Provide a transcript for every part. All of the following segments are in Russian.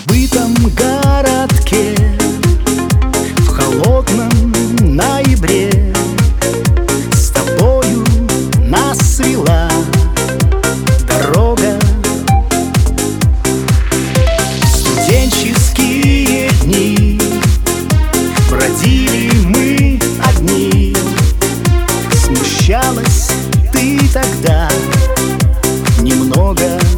забытом городке в холодном ноябре с тобою нас свела дорога. Студенческие дни бродили мы одни. Смущалась ты тогда немного.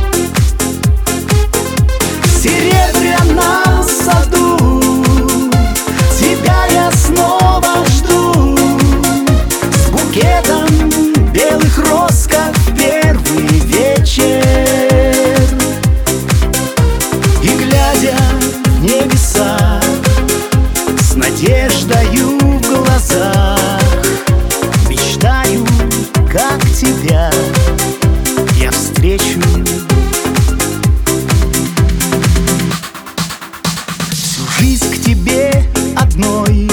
В серебряном саду тебя я снова жду, с букетом белых роз, как в первый вечер. И глядя в небеса с надеждою в глазах, мечтаю, как тебя я встречу. Жизнь к тебе одной,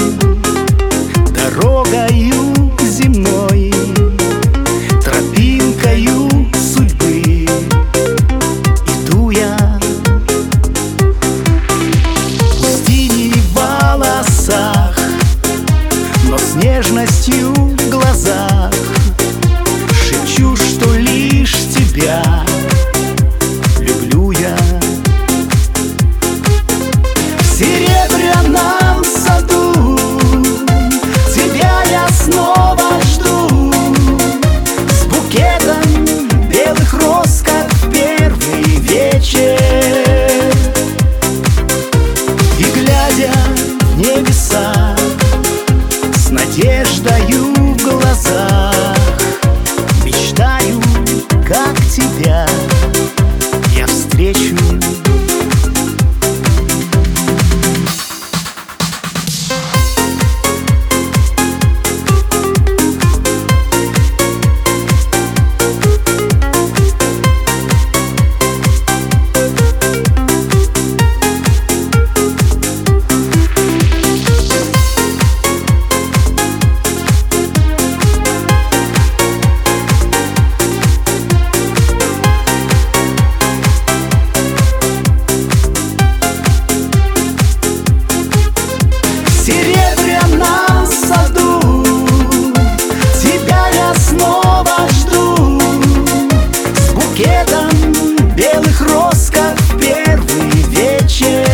дорогою земной, тропинкою судьбы иду я. Пустыни в волосах, но с нежностью в глазах шепчу, что лишь тебя люблю я. В серебряном саду тебя я снова жду, с букетом белых роз, как в первый вечер. И глядя в небеса с надеждою в глазах, мечтаю, как тебя я встречу. Белых роз, как в первый вечер.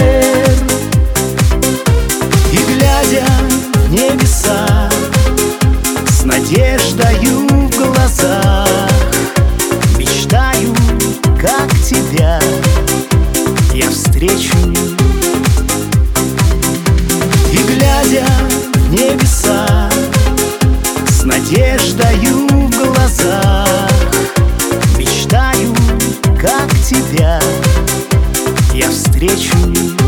И глядя в небеса с надеждою в глазах, мечтаю, как тебя я встречу. И глядя в небеса с надеждою в глазах, мечтаю, как тебя я встречу.